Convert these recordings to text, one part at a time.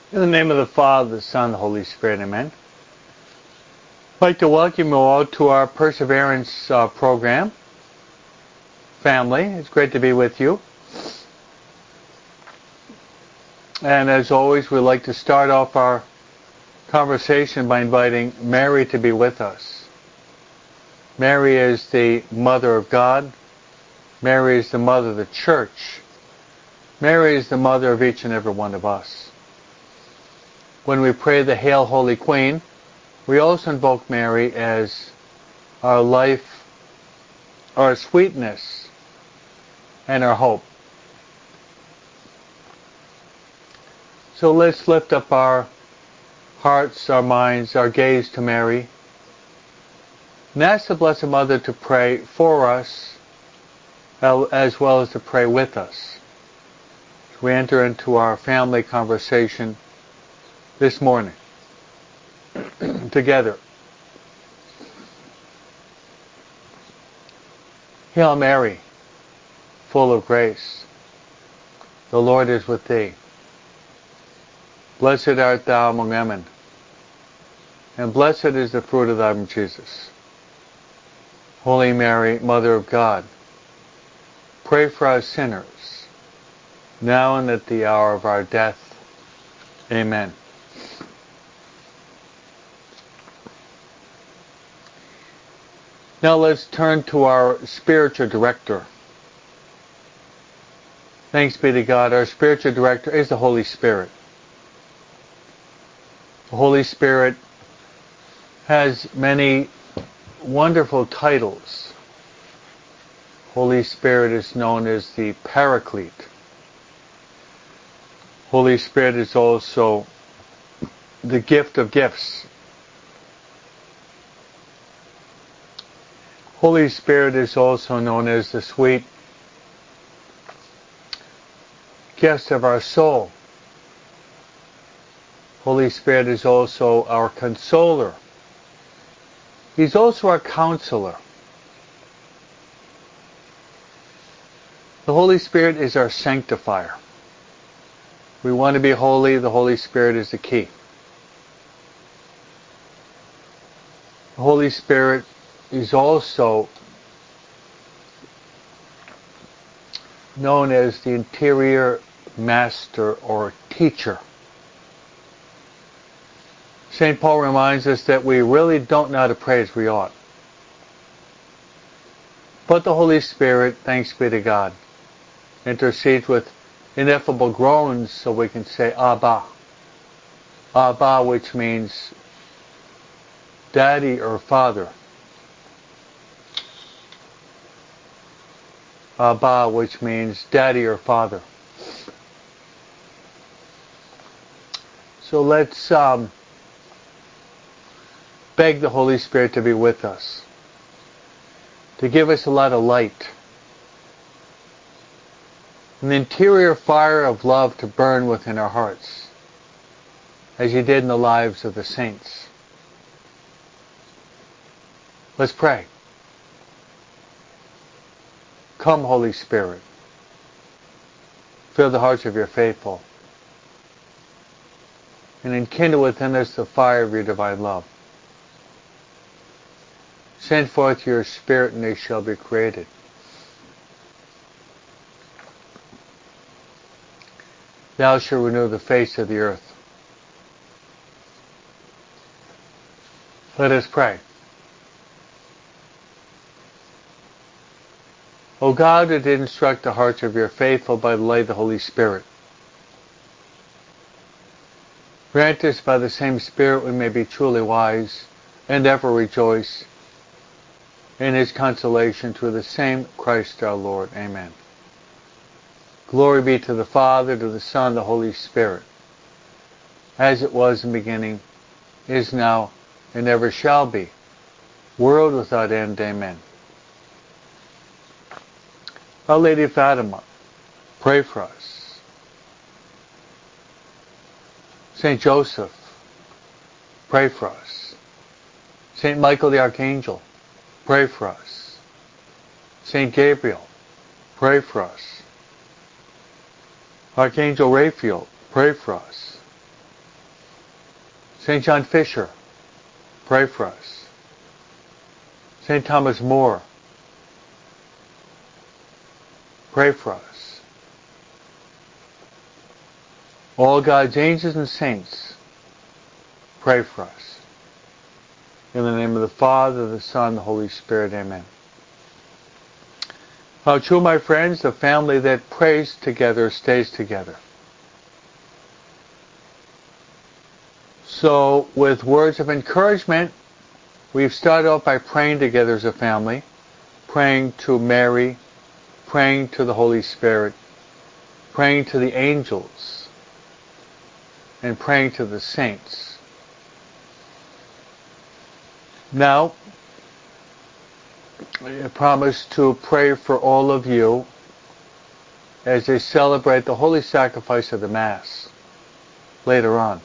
In the name of the Father, the Son, and the Holy Spirit, amen. I'd like to welcome you all to our Perseverance program. Family, it's great to be with you. And as always, we'd like to start off our conversation by inviting Mary to be with us. Mary is the Mother of God. Mary is the Mother of the Church. Mary is the Mother of each and every one of us. When we pray the Hail, Holy Queen, we also invoke Mary as our life, our sweetness, and our hope. So let's lift up our hearts, our minds, our gaze to Mary, and ask the Blessed Mother to pray for us as well as to pray with us. As we enter into our family conversation this morning together. Hail Mary, full of grace, the Lord is with thee. Blessed art thou among women, and blessed is the fruit of thy womb, Jesus. Holy Mary, Mother of God, pray for us sinners, now and at the hour of our death. Amen. Now let's turn to our spiritual director. Thanks be to God. Our spiritual director is the Holy Spirit. The Holy Spirit has many wonderful titles. Holy Spirit is known as the Paraclete. Holy Spirit is also the gift of gifts. Holy Spirit is also known as the sweet guest of our soul. Holy Spirit is also our consoler. He's also our counselor. The Holy Spirit is our sanctifier. We want to be holy, the Holy Spirit is the key. The Holy Spirit is also known as the interior master or teacher. St. Paul reminds us that we really don't know how to pray as we ought. But the Holy Spirit, thanks be to God, intercedes with ineffable groans so we can say Abba. Abba, which means daddy or father. Abba, which means daddy or father. So let's beg the Holy Spirit to be with us, to give us a lot of light, an interior fire of love to burn within our hearts, as He did in the lives of the saints. Let's pray. Come, Holy Spirit, fill the hearts of your faithful, and enkindle within us the fire of your divine love. Send forth your Spirit, and they shall be created. Thou shalt renew the face of the earth. Let us pray. O God, who did instruct the hearts of your faithful by the light of the Holy Spirit, grant us by the same Spirit we may be truly wise and ever rejoice in His consolation through the same Christ our Lord. Amen. Glory be to the Father, to the Son, and the Holy Spirit, as it was in the beginning, is now, and ever shall be, world without end. Amen. Our Lady of Fatima, pray for us. Saint Joseph, pray for us. Saint Michael the Archangel, pray for us. Saint Gabriel, pray for us. Archangel Raphael, pray for us. St. John Fisher, pray for us. St. Thomas More, pray for us. All God's angels and saints, pray for us. In the name of the Father, the Son, the Holy Spirit, amen. How true, my friends, the family that prays together stays together. So, with words of encouragement, we've started off by praying together as a family, praying to Mary, praying to the Holy Spirit, praying to the angels, and praying to the saints. Now, I promise to pray for all of you as they celebrate the holy sacrifice of the Mass later on.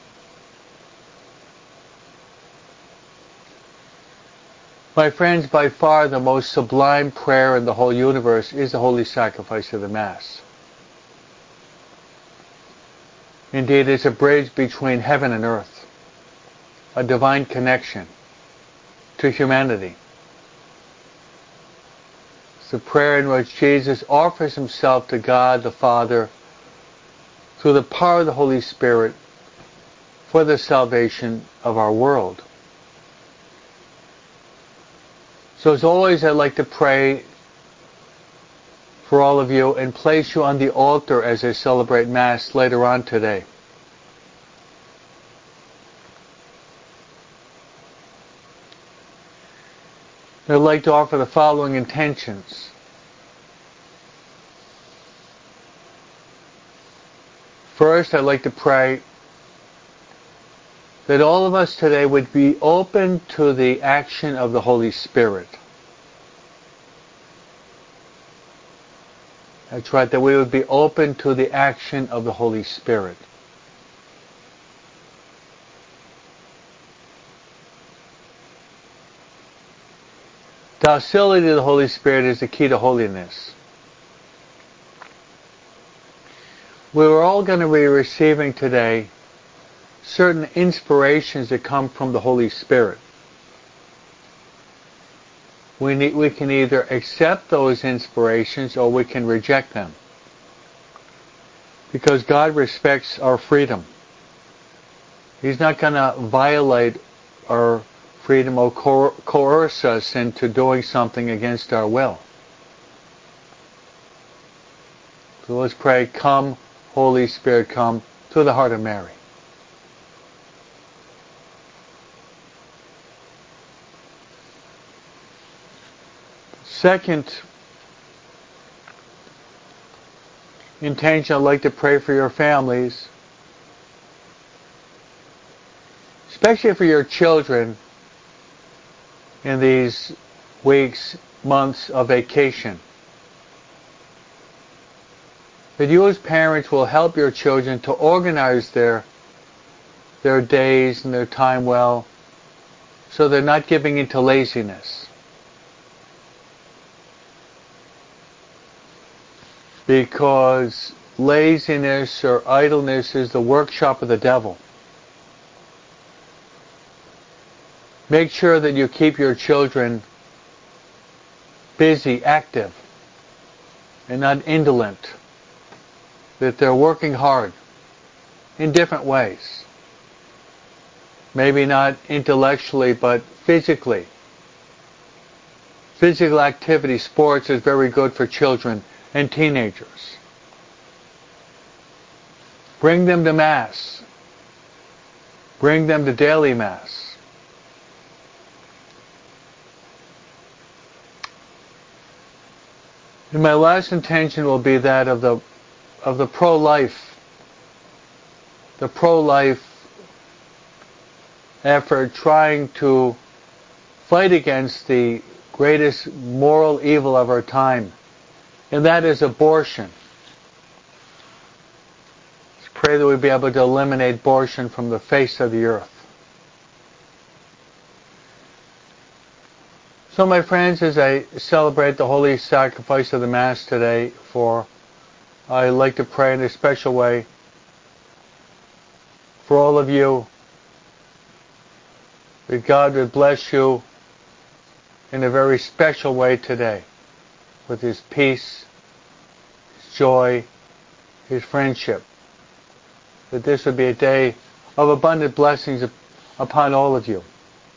My friends, by far the most sublime prayer in the whole universe is the holy sacrifice of the Mass. Indeed, it's a bridge between heaven and earth, a divine connection to humanity. It's the prayer in which Jesus offers himself to God the Father through the power of the Holy Spirit for the salvation of our world. So as always, I'd like to pray for all of you and place you on the altar as I celebrate Mass later on today. I'd like to offer the following intentions. First, I'd like to pray that all of us today would be open to the action of the Holy Spirit. That's right, that we would be open to the action of the Holy Spirit. Docility to the Holy Spirit is the key to holiness. We're all going to be receiving today certain inspirations that come from the Holy Spirit. We can either accept those inspirations or we can reject them. Because God respects our freedom. He's not going to violate our freedom or coerce us into doing something against our will. So let's pray, come, Holy Spirit, come, to the heart of Mary. Second intention, I'd like to pray for your families, especially for your children in these weeks, months of vacation. That you as parents will help your children to organize their days and their time well, so they're not giving into laziness. Because laziness or idleness is the workshop of the devil. Make sure that you keep your children busy, active, and not indolent. That they're working hard in different ways. Maybe not intellectually, but physically. Physical activity, sports is very good for children and teenagers. Bring them to Mass. Bring them to daily Mass. And my last intention will be that of the pro-life. The pro-life effort trying to fight against the greatest moral evil of our time. And that is abortion. Let's pray that we'll be able to eliminate abortion from the face of the earth. So my friends, as I celebrate the holy sacrifice of the Mass today, I'd like to pray in a special way for all of you that God would bless you in a very special way today with His peace, His joy, His friendship. That this would be a day of abundant blessings upon all of you.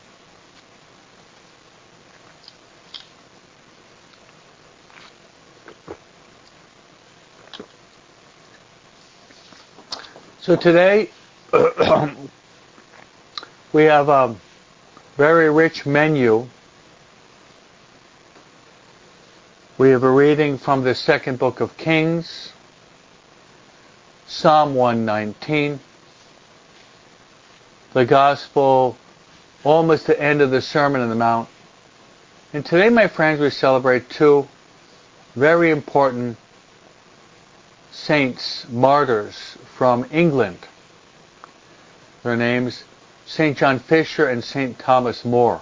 So today we have a very rich menu. We have a reading from the second book of Kings, Psalm 119, the Gospel, almost the end of the Sermon on the Mount. And today, my friends, we celebrate two very important saints, martyrs from England. Their names, St. John Fisher and St. Thomas More.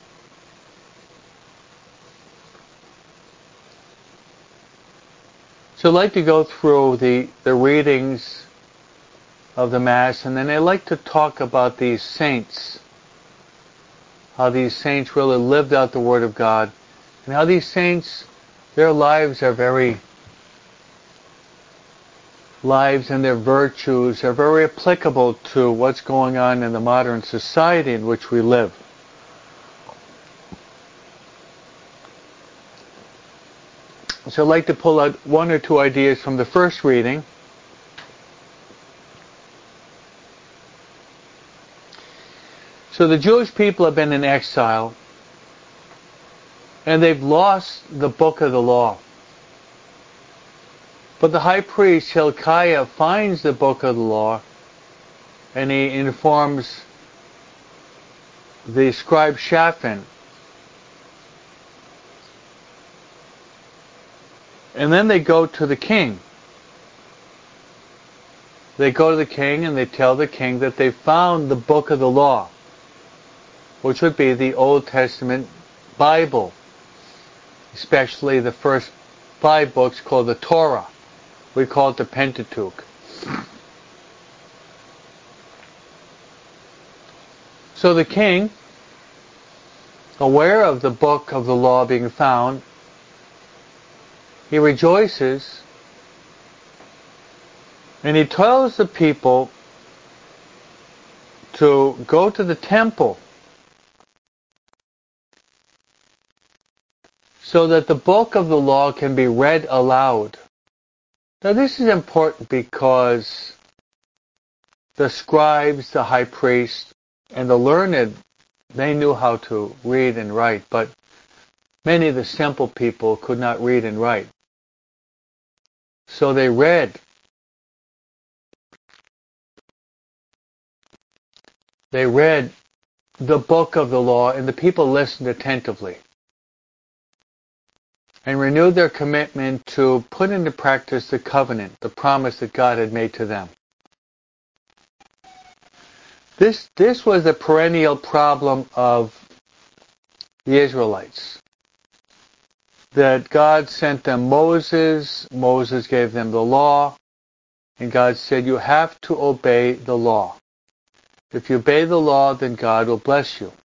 So I'd like to go through the readings of the Mass, and then I'd like to talk about these saints, how these saints really lived out the Word of God, and how these saints, their lives and their virtues are very applicable to what's going on in the modern society in which we live. So I'd like to pull out one or two ideas from the first reading. So the Jewish people have been in exile, and they've lost the book of the law. But the high priest Hilkiah finds the book of the law, and he informs the scribe Shaphan. And then they go to the king. They go to the king and they tell the king that they found the book of the law, which would be the Old Testament Bible, especially the first 5 books called the Torah. We call it the Pentateuch. So the king, aware of the book of the law being found, he rejoices, and he tells the people to go to the temple so that the book of the law can be read aloud. Now this is important because the scribes, the high priest, and the learned, they knew how to read and write, but many of the simple people could not read and write. So they read. They read the book of the law, and the people listened attentively and renewed their commitment to put into practice the covenant, the promise that God had made to them. This was a perennial problem of the Israelites. That God sent them Moses gave them the law, and God said, you have to obey the law. If you obey the law, then God will bless you.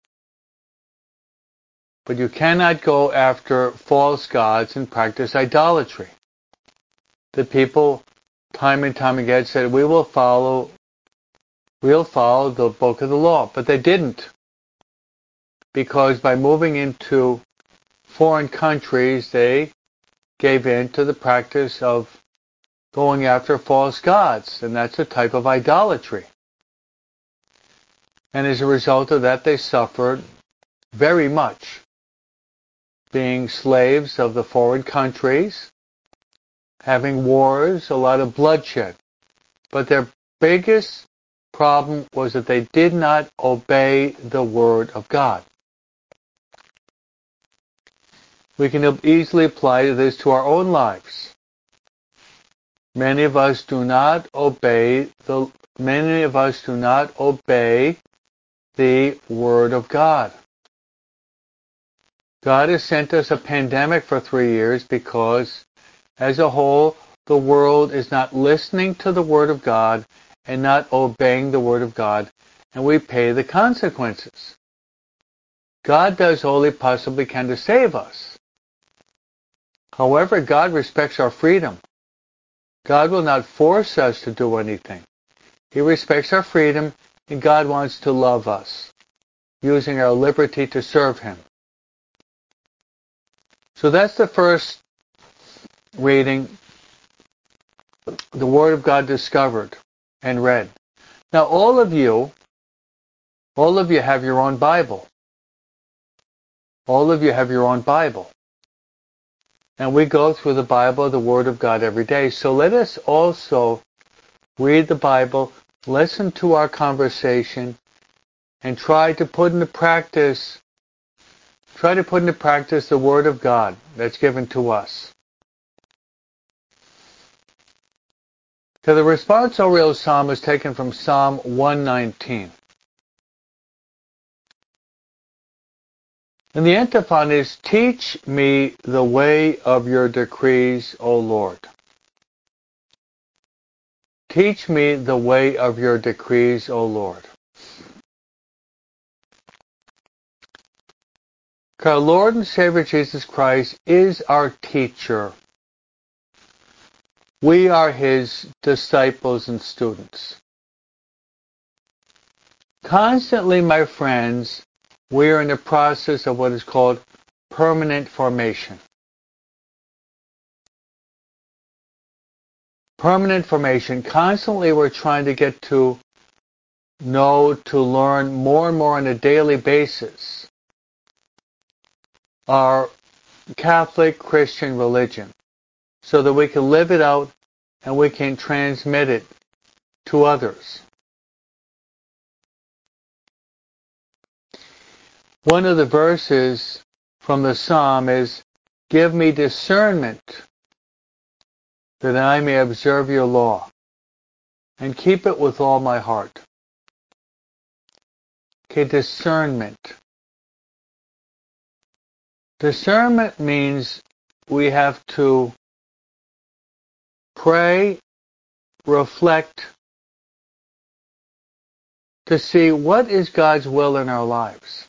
But you cannot go after false gods and practice idolatry. The people, time and time again, said, we'll follow the book of the law. But they didn't. Because by moving into foreign countries, they gave in to the practice of going after false gods, and that's a type of idolatry. And as a result of that, they suffered very much, being slaves of the foreign countries, having wars, a lot of bloodshed. But their biggest problem was that they did not obey the Word of God. We can easily apply this to our own lives. Many of us do not obey the Word of God. God has sent us a pandemic for 3 years because, as a whole, the world is not listening to the Word of God and not obeying the Word of God, and we pay the consequences. God does all He possibly can to save us. However, God respects our freedom. God will not force us to do anything. He respects our freedom, and God wants to love us, using our liberty to serve Him. So that's the first reading, the Word of God discovered and read. Now all of you have your own Bible. All of you have your own Bible. And we go through the Bible, the Word of God, every day. So let us also read the Bible, listen to our conversation, and try to put into practice the Word of God that's given to us. So the responsorial psalm is taken from Psalm 119. And the antiphon is, teach me the way of your decrees, O Lord. Teach me the way of your decrees, O Lord. Our Lord and Savior Jesus Christ is our teacher. We are His disciples and students. Constantly, my friends, we are in the process of what is called permanent formation. Permanent formation. Constantly we're trying to get to know, to learn more and more on a daily basis our Catholic Christian religion, so that we can live it out and we can transmit it to others. One of the verses from the Psalm is, give me discernment that I may observe your law and keep it with all my heart. Okay, discernment. Discernment means we have to pray, reflect, to see what is God's will in our lives.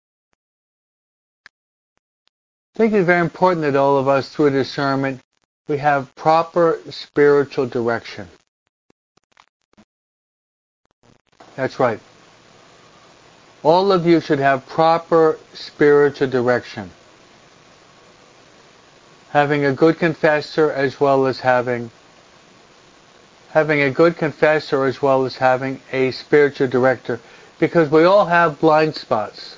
I think it's very important that all of us, through discernment, we have proper spiritual direction. That's right. All of you should have proper spiritual direction. Having a good confessor as well as having a good confessor as well as having a spiritual director, because we all have blind spots.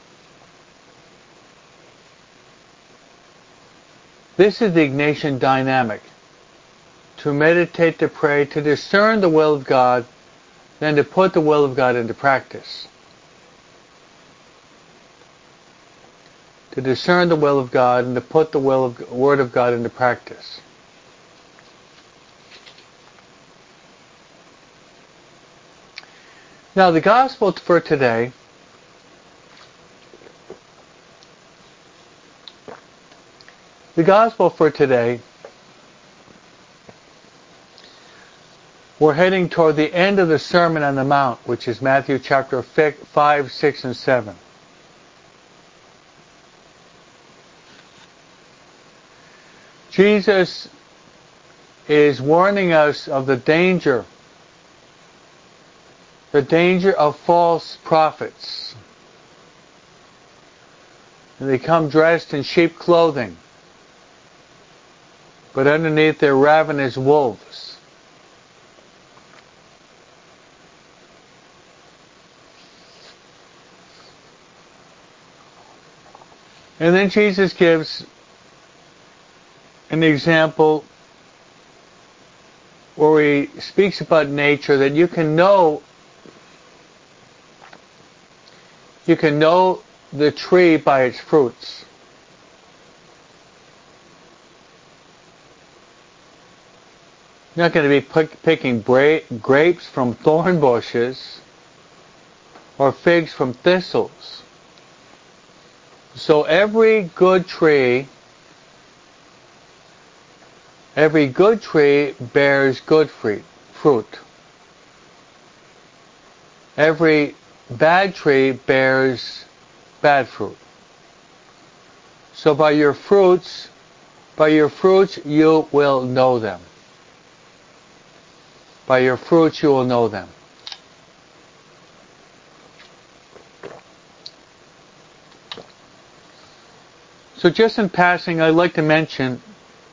This is the Ignatian dynamic. To meditate, to pray, to discern the will of God, then to put the will of God into practice. To discern the will of God and to put the Word of God into practice. Now the Gospel for today we're heading toward the end of the Sermon on the Mount, which is Matthew chapter 5, 6, and 7. Jesus is warning us of the danger of false prophets. And they come dressed in sheep clothing, but underneath they're ravenous wolves. And then Jesus gives an example where He speaks about nature, that you can know the tree by its fruits. You're not going to be picking grapes from thorn bushes or figs from thistles. So every good tree bears good fruit. Every bad tree bears bad fruit. So by your fruits you will know them. By your fruits you will know them. So just in passing, I'd like to mention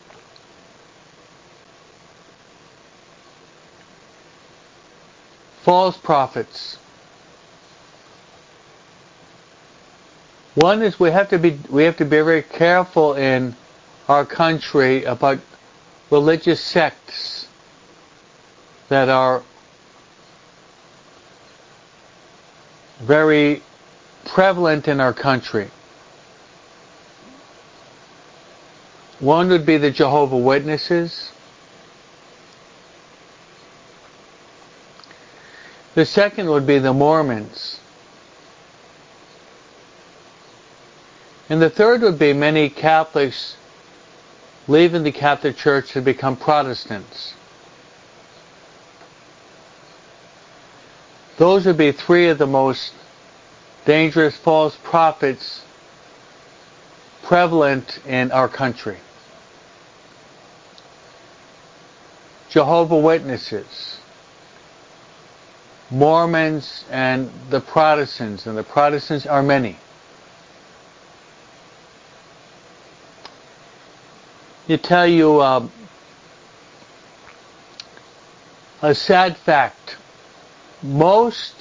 false prophets. One is we have to be very careful in our country about religious sects that are very prevalent in our country. One would be the Jehovah's Witnesses. The second would be the Mormons. And the third would be many Catholics leaving the Catholic Church to become Protestants. Those would be three of the most dangerous false prophets prevalent in our country. Jehovah's Witnesses, Mormons, and the Protestants are many. You tell you a sad fact. Most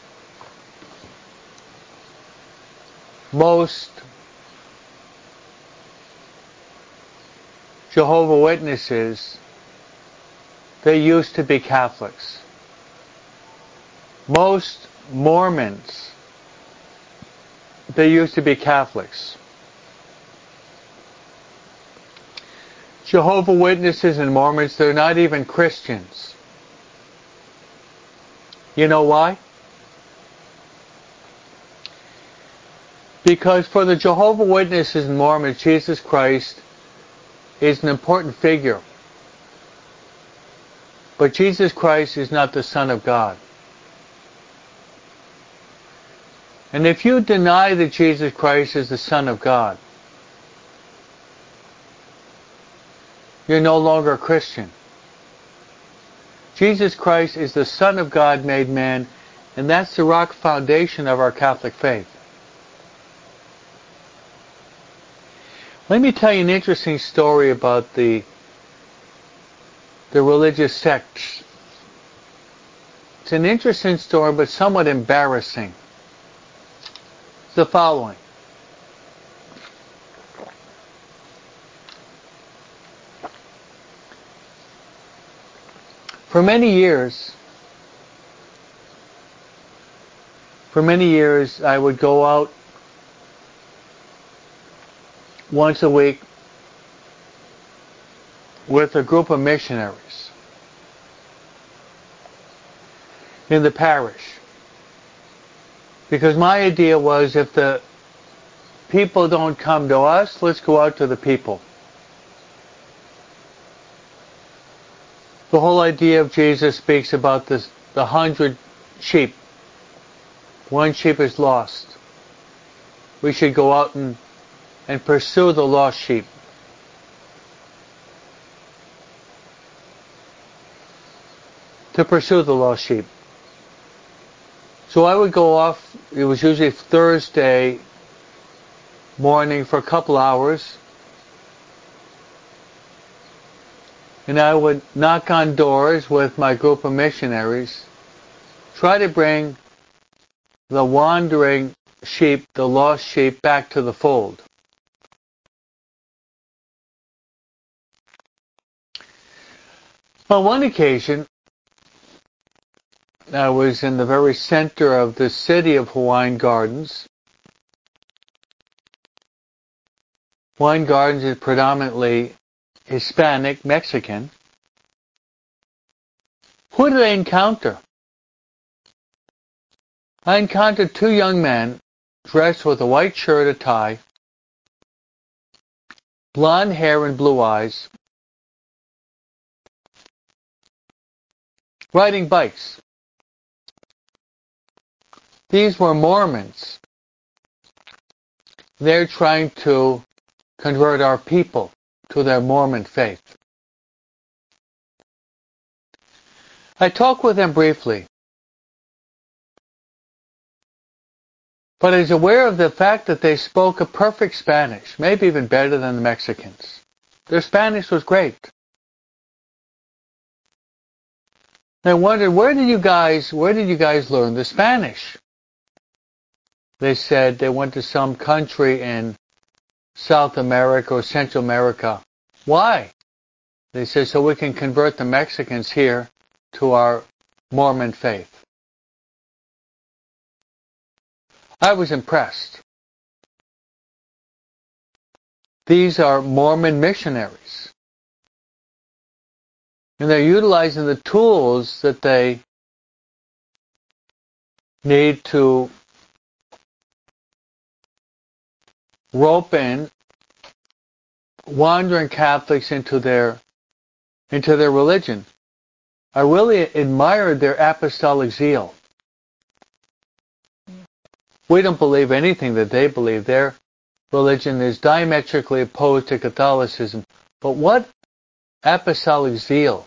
Jehovah's Witnesses, they used to be Catholics. Most Mormons, they used to be Catholics. Jehovah's Witnesses and Mormons, they're not even Christians. You know why? Because for the Jehovah's Witnesses and Mormons, Jesus Christ is an important figure. But Jesus Christ is not the Son of God. And if you deny that Jesus Christ is the Son of God, you're no longer a Christian. Jesus Christ is the Son of God made man, and that's the rock foundation of our Catholic faith. Let me tell you an interesting story about the religious sects. It's an interesting story, but somewhat embarrassing. It's the following. For many years, I would go out once a week with a group of missionaries in the parish. Because my idea was, if the people don't come to us, let's go out to the people. The whole idea of Jesus speaks about the 100 sheep. One sheep is lost. We should go out and pursue the lost sheep. To pursue the lost sheep. So I would go off, it was usually Thursday morning for a couple hours, and I would knock on doors with my group of missionaries, try to bring the wandering sheep, the lost sheep, back to the fold. On one occasion, I was in the very center of the city of Hawaiian Gardens. Hawaiian Gardens is predominantly Hispanic, Mexican. Who did I encounter? I encountered two young men dressed with a white shirt, a tie, blonde hair and blue eyes, riding bikes. These were Mormons. they're trying to convert our people to their Mormon faith. I talked with them briefly, but I was aware of the fact that they spoke a perfect Spanish, maybe even better than the Mexicans. Their Spanish was great. And I wondered, where did you guys learn the Spanish? They said they went to some country in South America or Central America. Why? They said, so we can convert the Mexicans here to our Mormon faith. I was impressed. These are Mormon missionaries. And they're utilizing the tools that they need to rope in wandering Catholics into their religion. I really admired their apostolic zeal. We don't believe anything that they believe. Their religion is diametrically opposed to Catholicism. But what apostolic zeal!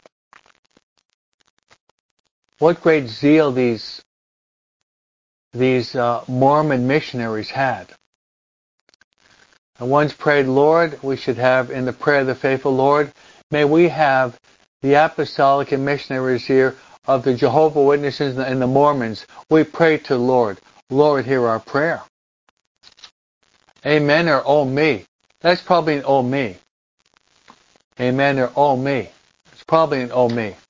What great zeal these Mormon missionaries had. I once prayed, Lord, we should have in the prayer of the faithful, Lord, may we have the apostolic and missionaries here of the Jehovah's Witnesses and the Mormons. We pray to the Lord. Lord, hear our prayer. Amen or oh me. That's probably an oh me. Amen or oh me. It's probably an oh me.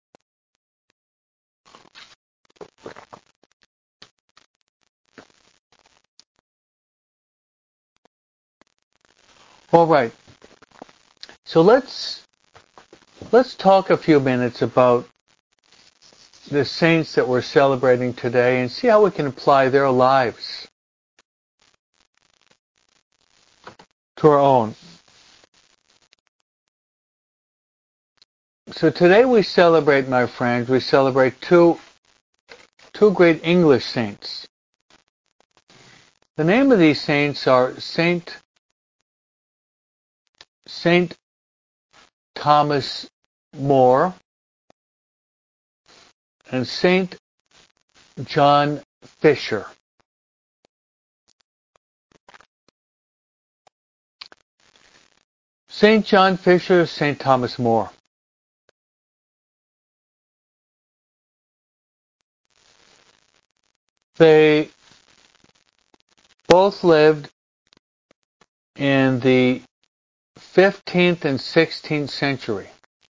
All right. So let's talk a few minutes about the saints that we're celebrating today and see how we can apply their lives to our own. So today we celebrate, my friends, we celebrate two great English saints. The name of these saints are Saint Thomas More and Saint John Fisher. Saint John Fisher, Saint Thomas More. They both lived in the 15th and 16th century.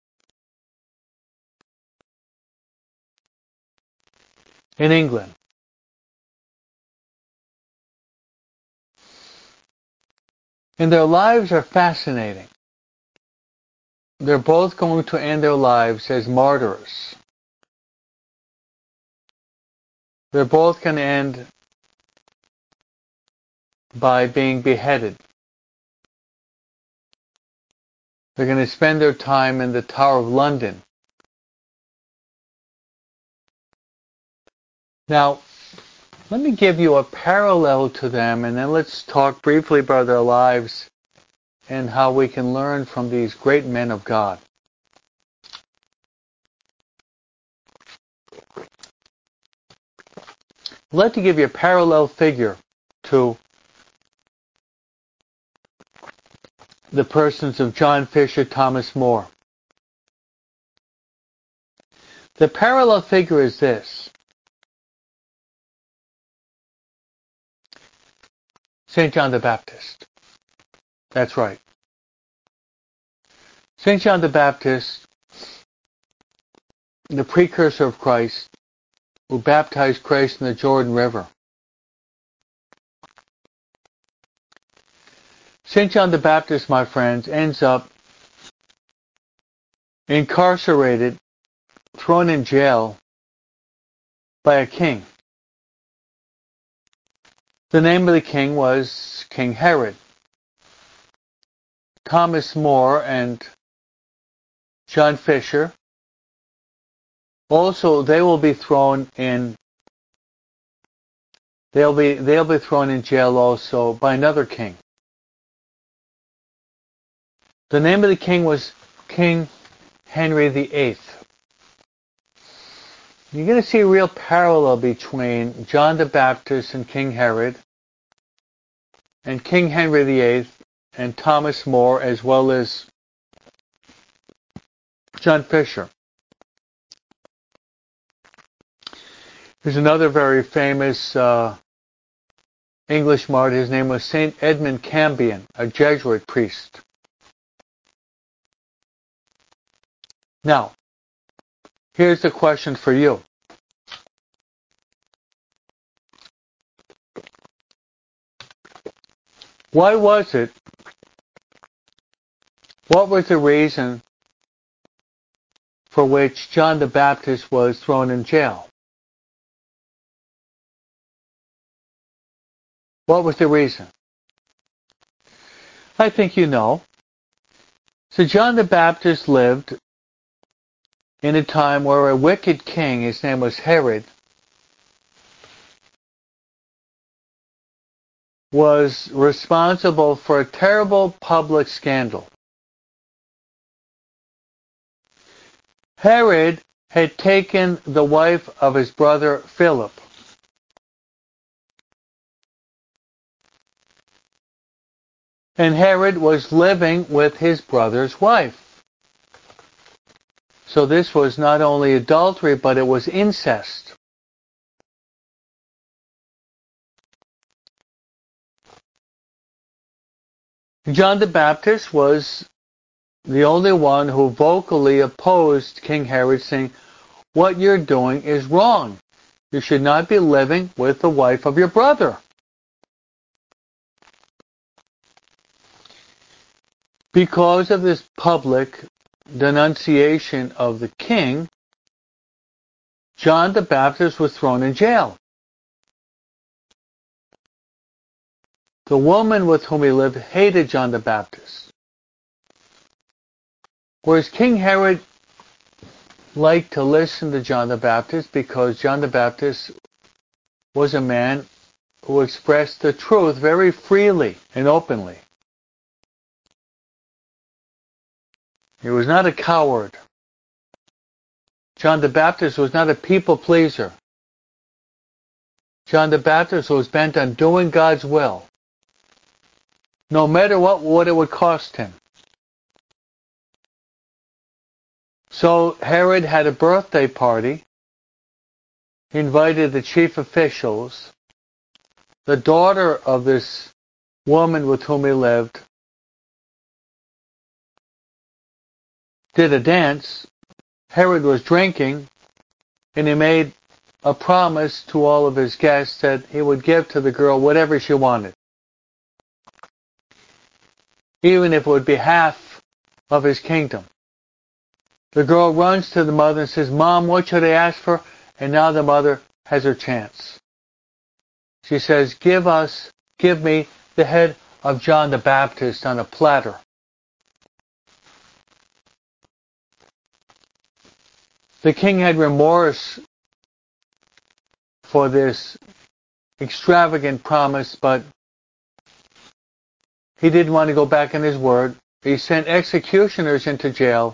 In England. And their lives are fascinating. They're both going to end their lives as martyrs. They're both going to end by being beheaded. They're going to spend their time in the Tower of London. Now, let me give you a parallel to them, and then let's talk briefly about their lives and how we can learn from these great men of God. I'd like to give you a parallel figure to the persons of John Fisher, Thomas More. The parallel figure is this. St. John the Baptist. That's right. St. John the Baptist, the precursor of Christ, who baptized Christ in the Jordan River. St. John the Baptist, my friends, ends up incarcerated, thrown in jail by a king. The name of the king was King Herod. Thomas More and John Fisher, also they will be thrown in they'll be thrown in jail also by another king. The name of the king was King Henry VIII. You're going to see a real parallel between John the Baptist and King Herod, and King Henry VIII and Thomas More, as well as John Fisher. There's another very famous English martyr. His name was Saint Edmund Campion, a Jesuit priest. Now, here's the question for you. Why was it? What was the reason for which John the Baptist was thrown in jail? What was the reason? I think you know. So John the Baptist lived in a time where a wicked king, his name was Herod, was responsible for a terrible public scandal. Herod had taken the wife of his brother Philip. And Herod was living with his brother's wife. So this was not only adultery, but it was incest. John the Baptist was the only one who vocally opposed King Herod, saying, "What you're doing is wrong. You should not be living with the wife of your brother." Because of this public denunciation of the king, John the Baptist was thrown in jail. The woman with whom he lived hated John the Baptist. Whereas King Herod liked to listen to John the Baptist because John the Baptist was a man who expressed the truth very freely and openly. He was not a coward. John the Baptist was not a people pleaser. John the Baptist was bent on doing God's will, no matter what it would cost him. So Herod had a birthday party. He invited the chief officials. The daughter of this woman with whom he lived did a dance. Herod was drinking, and he made a promise to all of his guests that he would give to the girl whatever she wanted, even if it would be half of his kingdom. The girl runs to the mother and says, "Mom, what should I ask for?" And now the mother has her chance. She says, give me the head of John the Baptist on a platter." The king had remorse for this extravagant promise, but he didn't want to go back on his word. He sent executioners into jail,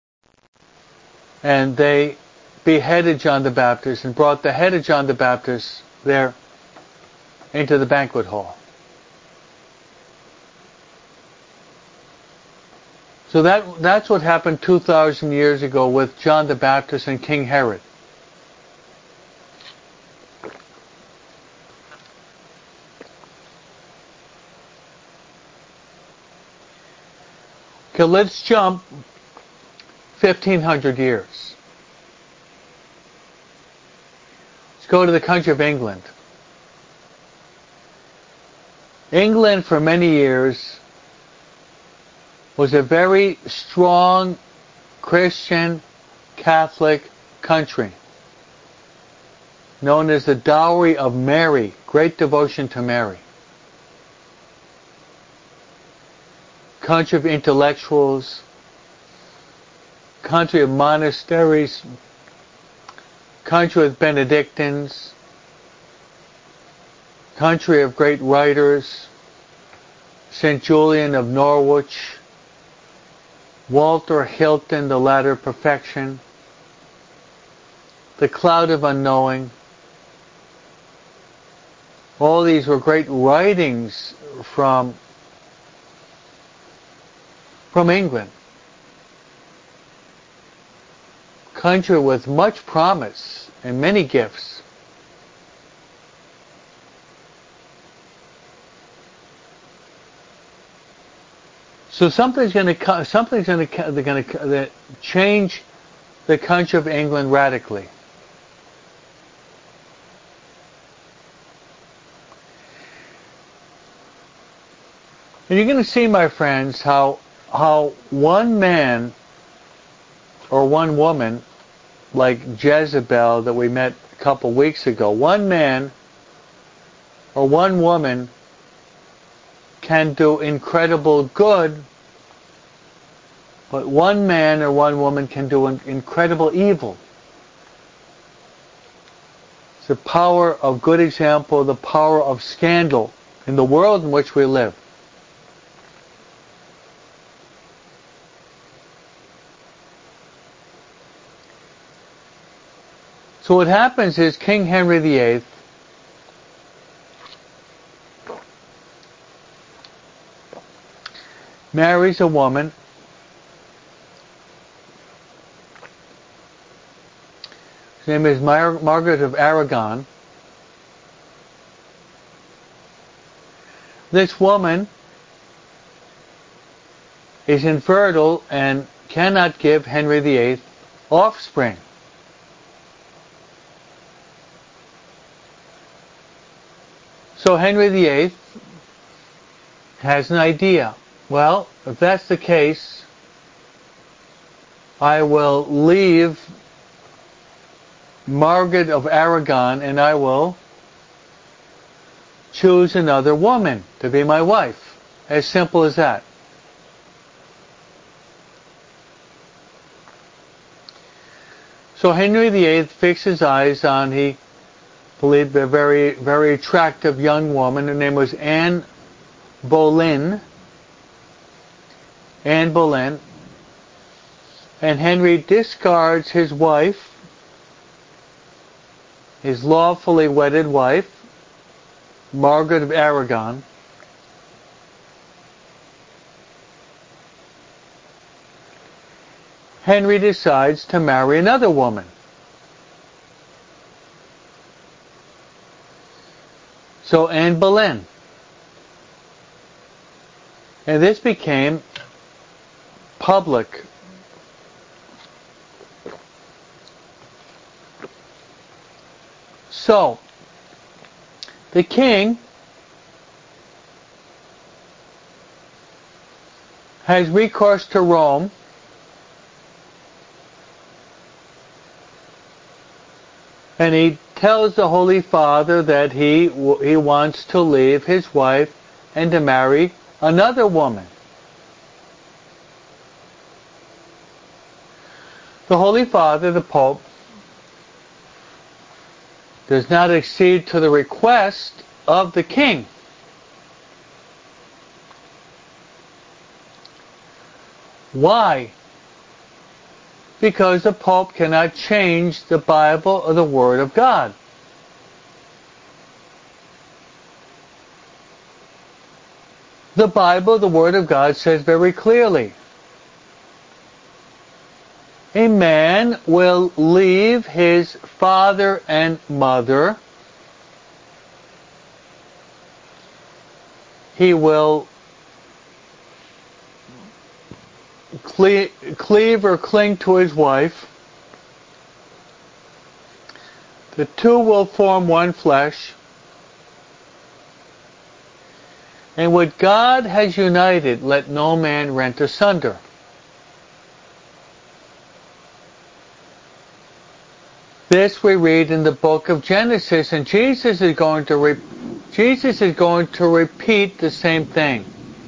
and they beheaded John the Baptist and brought the head of John the Baptist there into the banquet hall. So that's what happened 2,000 years ago with John the Baptist and King Herod. Okay, let's jump 1,500 years. Let's go to the country of England. England for many years was a very strong Christian Catholic country, known as the Dowry of Mary, great devotion to Mary. Country of intellectuals, country of monasteries, country with Benedictines. country of great writers, St. Julian of Norwich, Walter Hilton, the ladder of perfection, the cloud of unknowing. All these were great writings from England. Country with much promise and many gifts. So something's going to change the country of England radically. And you're going to see, my friends, how one man or one woman, like Jezebel that we met a couple weeks ago, one man or one woman can do incredible good, but one man or one woman can do incredible evil. It's the power of good example, the power of scandal in the world in which we live. So what happens is King Henry VIII marries a woman His name is Margaret of Aragon. This woman is infertile and cannot give Henry VIII offspring. So Henry VIII has an idea. Well, if that's the case, I will leave Margaret of Aragon and I will choose another woman to be my wife. As simple as that. So Henry VIII fixed his eyes on, he believed, a very, very attractive young woman. Her name was Anne Boleyn. Anne Boleyn. And Henry discards his wife, his lawfully wedded wife, Margaret of Aragon. Henry decides to marry another woman. So Anne Boleyn. And this became public. So, the king has recourse to Rome and he tells the Holy Father that he wants to leave his wife and to marry another woman. The Holy Father, the Pope, does not accede to the request of the king. Why? Because the Pope cannot change the Bible or the Word of God. The Bible, the Word of God, says very clearly, a man will leave his father and mother. He will cleave or cling to his wife. The two will form one flesh. And what God has united, let no man rent asunder. This we read in the book of Genesis, and Jesus is going to repeat the same thing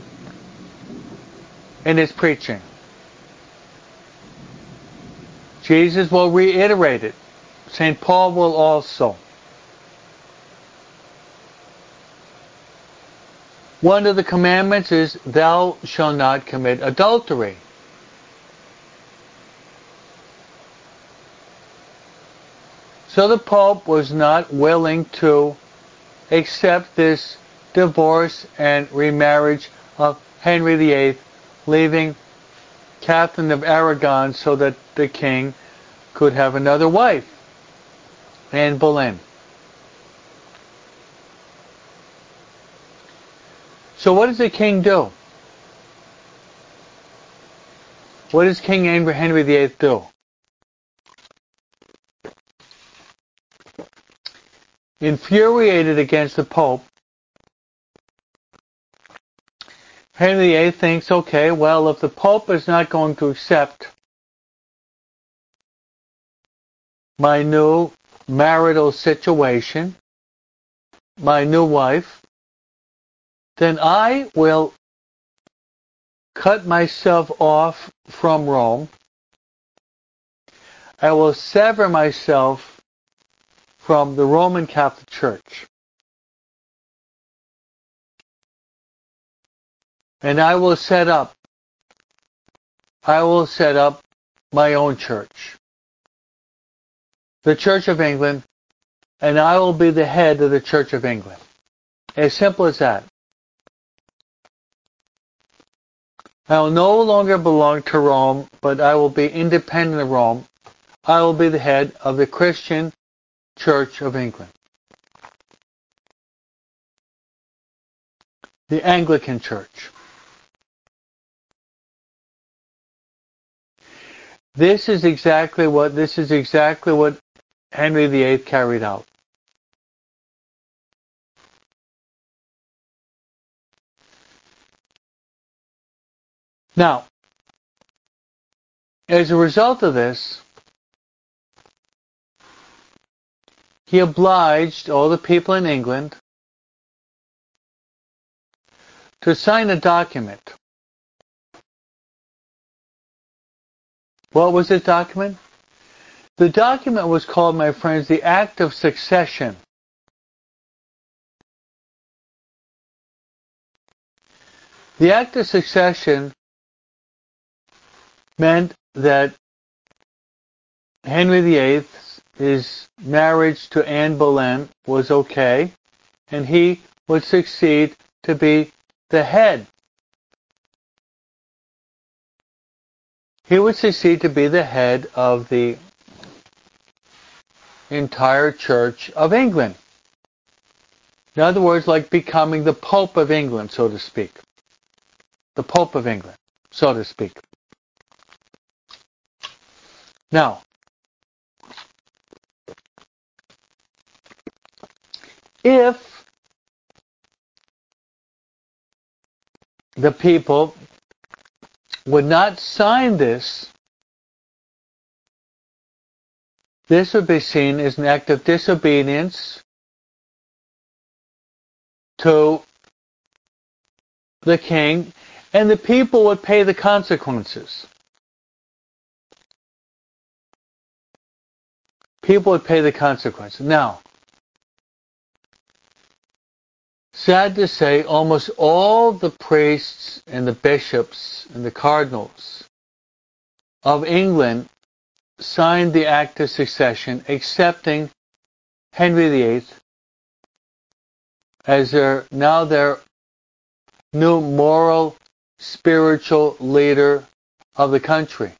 in his preaching. Jesus will reiterate it. St. Paul will also. One of the commandments is, thou shalt not commit adultery. So the Pope was not willing to accept this divorce and remarriage of Henry VIII, leaving Catherine of Aragon so that the king could have another wife, Anne Boleyn. So what does the king do? What does King Henry VIII do? Infuriated against the Pope, Henry VIII thinks, okay, well, if the Pope is not going to accept my new marital situation, my new wife, then I will cut myself off from Rome. I will sever myself from the Roman Catholic Church. And I will set up my own church, the Church of England, and I will be the head of the Church of England. As simple as that. I will no longer belong to Rome, but I will be independent of Rome. I will be the head of the Christian Church of England. The Anglican Church. This is exactly what Henry VIII carried out. Now, as a result of this, he obliged all the people in England to sign a document. What was this document? The document was called, my friends, the Act of Succession. The Act of Succession meant that Henry VIII, his marriage to Anne Boleyn was okay, and he would succeed to be the head. He would succeed to be the head of the entire Church of England. In other words, like becoming the Pope of England, so to speak. The Pope of England, so to speak. Now, if the people would not sign this, this would be seen as an act of disobedience to the king, and the people would pay the consequences. People would pay the consequences. Now, sad to say, almost all the priests and the bishops and the cardinals of England signed the Act of Succession, accepting Henry VIII as their new moral, spiritual leader of the country.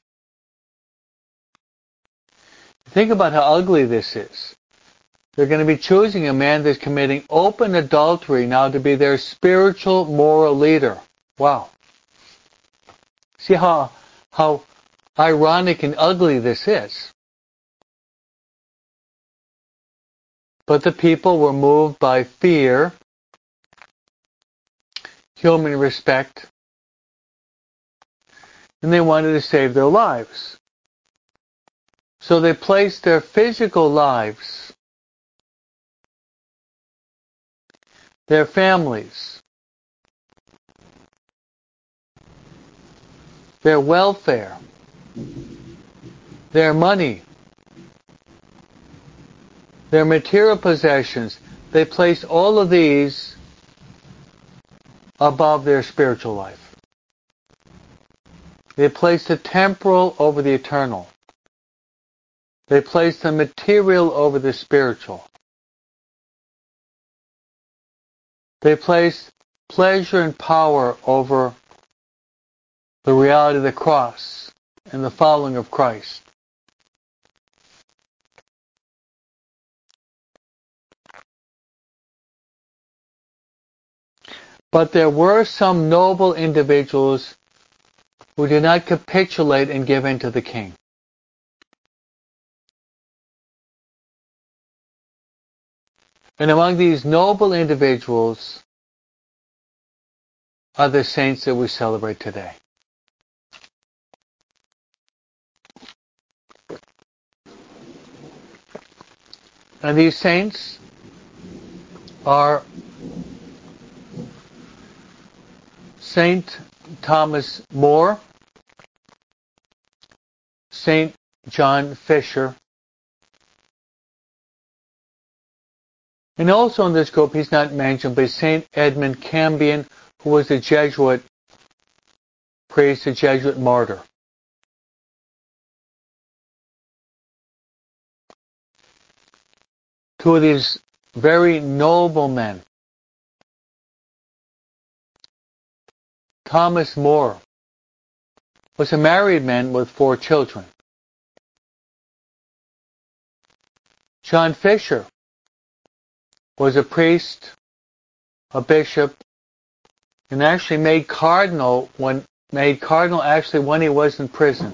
Think about how ugly this is. They're going to be choosing a man that's committing open adultery now to be their spiritual, moral leader. Wow. See how ironic and ugly this is. But the people were moved by fear, human respect, and they wanted to save their lives. So they placed their physical lives, their families, their welfare, their money, their material possessions. They placed all of these above their spiritual life. They placed the temporal over the eternal. They placed the material over the spiritual. They placed pleasure and power over the reality of the cross and the following of Christ. But there were some noble individuals who did not capitulate and give in to the king. And among these noble individuals are the saints that we celebrate today. And these saints are Saint Thomas More, Saint John Fisher, and also in this group he's not mentioned, but Saint Edmund Cambion, who was a Jesuit priest, a Jesuit martyr. Two of these very noble men. Thomas More was a married man with 4 children. John Fisher was a priest, a bishop, and actually made cardinal when he was in prison.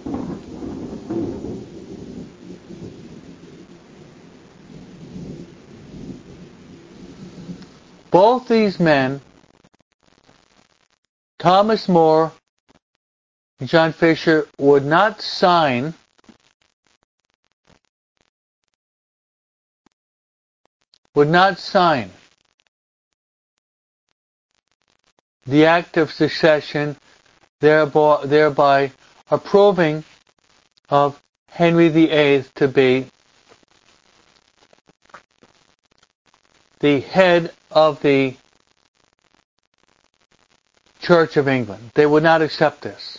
Both these men, Thomas More and John Fisher, would not sign the act of succession, thereby approving of Henry VIII to be the head of the Church of England. They would not accept this.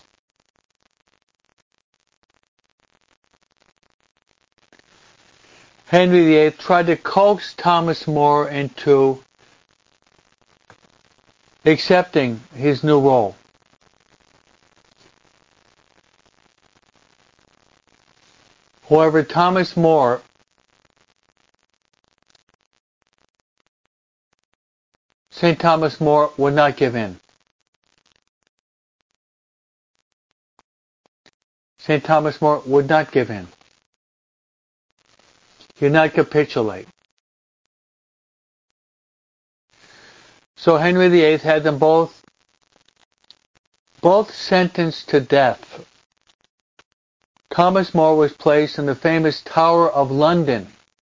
Henry VIII tried to coax Thomas More into accepting his new role. However, Thomas More St. Thomas More would not give in. St. Thomas More would not give in. He did not capitulate. So Henry VIII had them both sentenced to death. Thomas More was placed in the famous Tower of London.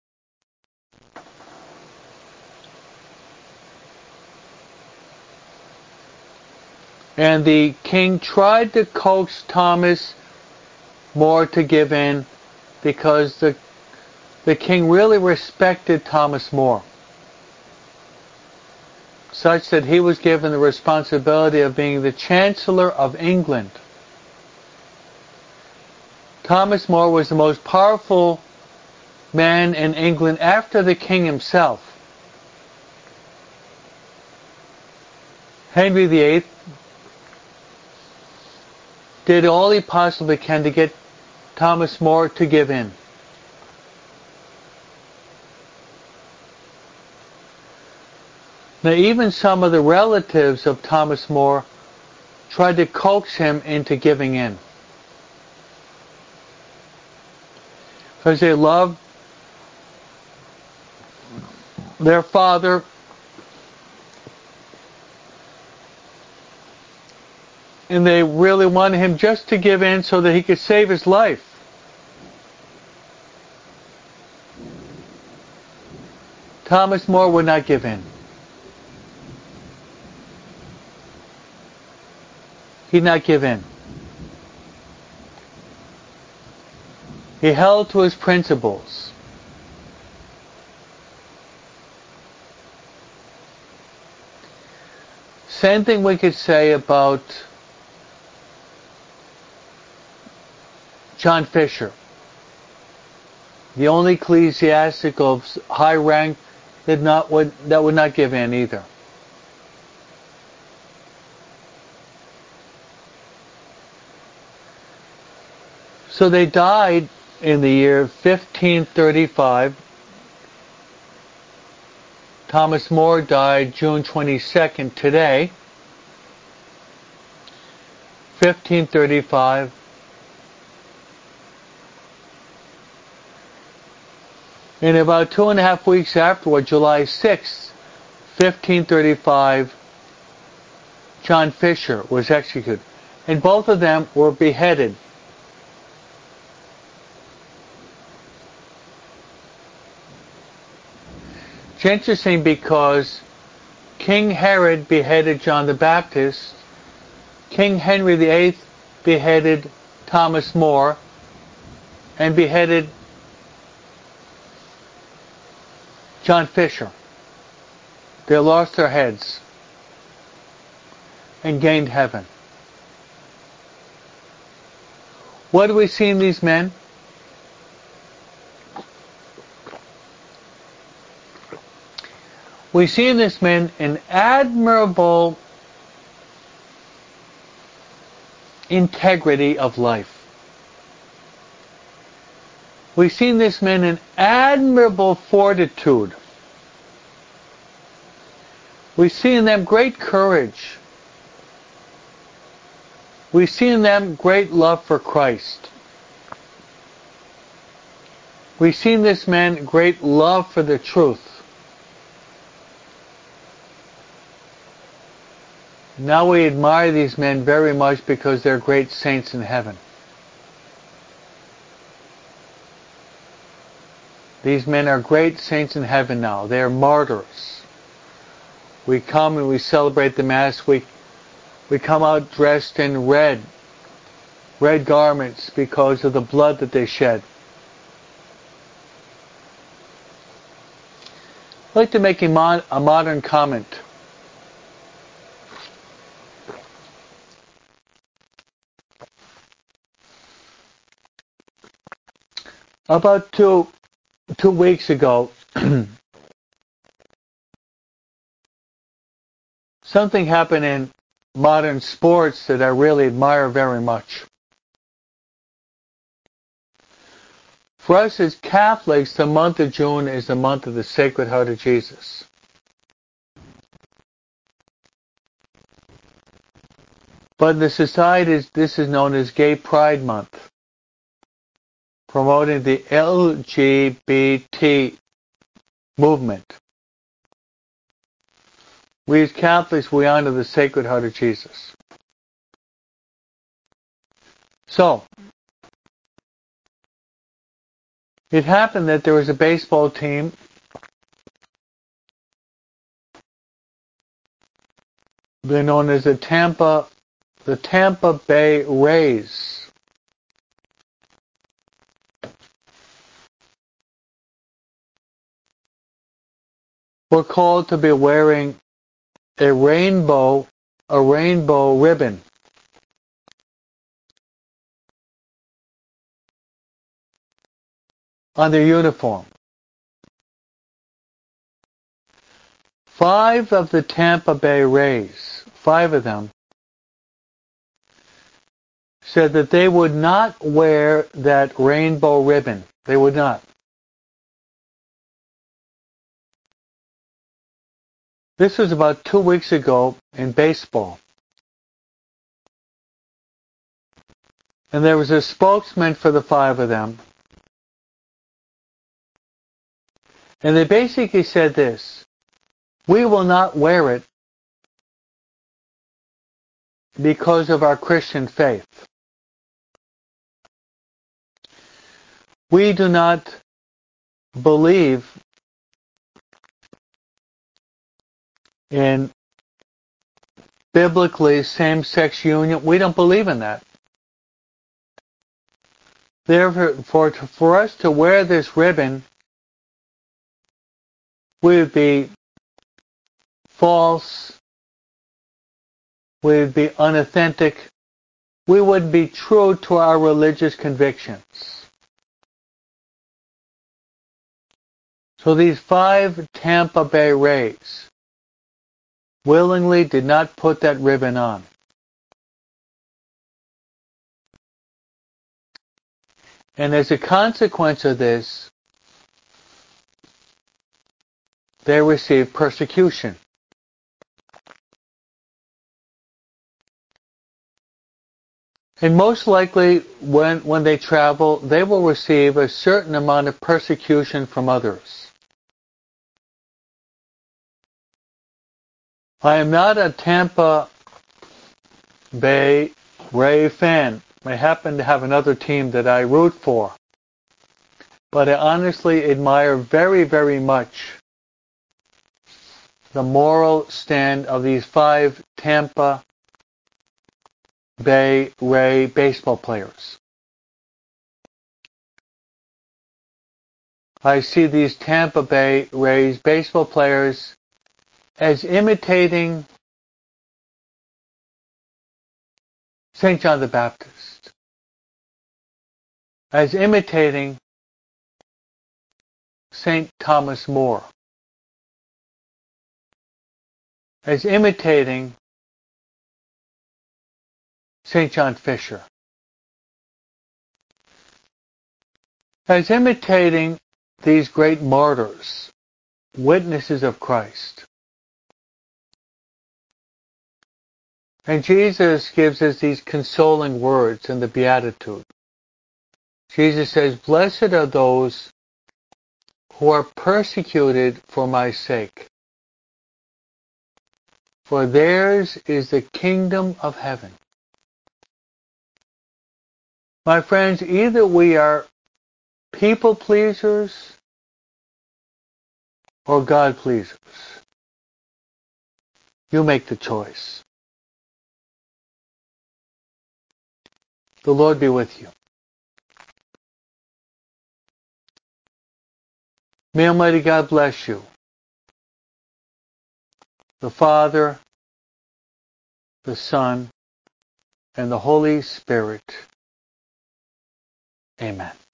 And the king tried to coax Thomas More to give in because the king really respected Thomas More, such that he was given the responsibility of being the Chancellor of England. Thomas More was the most powerful man in England after the king himself. Henry VIII did all he possibly can to get Thomas More to give in. Now, even some of the relatives of Thomas More tried to coax him into giving in, because they loved their father, and they really wanted him just to give in so that he could save his life. Thomas More would not give in. He did not give in. He held to his principles. Same thing we could say about John Fisher, the only ecclesiastic of high rank that would not give in either. So they died in the year 1535. Thomas More died June 22nd, today, 1535. And about 2.5 weeks afterward, July 6th, 1535, John Fisher was executed. And both of them were beheaded. It's interesting because King Herod beheaded John the Baptist, King Henry VIII beheaded Thomas More, and beheaded John Fisher. They lost their heads and gained heaven. What do we see in these men? We see in this man an admirable integrity of life. We see in this man an admirable fortitude. We see in them great courage. We see in them great love for Christ. We see in this man great love for the truth. Now we admire these men very much because they're great saints in heaven. These men are great saints in heaven now. They are martyrs. We come and we celebrate the Mass. We come out dressed in red garments because of the blood that they shed. I'd like to make a modern comment. About two weeks ago, something happened in modern sports that I really admire very much. For us as Catholics, the month of June is the month of the Sacred Heart of Jesus. But in the societies, this is known as Gay Pride Month, promoting the LGBT movement. We as Catholics, we honor the Sacred Heart of Jesus. So, it happened that there was a baseball team they're known as the Tampa Bay Rays. Were called to be wearing a rainbow ribbon on their uniform. 5 of the Tampa Bay Rays, 5 of them, said that they would not wear that rainbow ribbon. They would not. This was about 2 weeks ago in baseball. And there was a spokesman for the 5 of them. And they basically said this: we will not wear it because of our Christian faith. We do not believe in biblically same-sex union. We don't believe in that. Therefore, for us to wear this ribbon, we would be false we would be unauthentic. We would be true to our religious convictions. So these 5 Tampa Bay Rays willingly did not put that ribbon on. And as a consequence of this, they received persecution. And most likely, when they travel, they will receive a certain amount of persecution from others. I am not a Tampa Bay Ray fan. I happen to have another team that I root for. But I honestly admire very, very much the moral stand of these 5 Tampa Bay Ray baseball players. I see these Tampa Bay Rays baseball players as imitating St. John the Baptist, as imitating St. Thomas More, as imitating St. John Fisher, as imitating these great martyrs, witnesses of Christ. And Jesus gives us these consoling words in the Beatitude. Jesus says, "Blessed are those who are persecuted for my sake, for theirs is the kingdom of heaven." My friends, either we are people pleasers or God pleasers. You make the choice. The Lord be with you. May Almighty God bless you. The Father, the Son, and the Holy Spirit. Amen.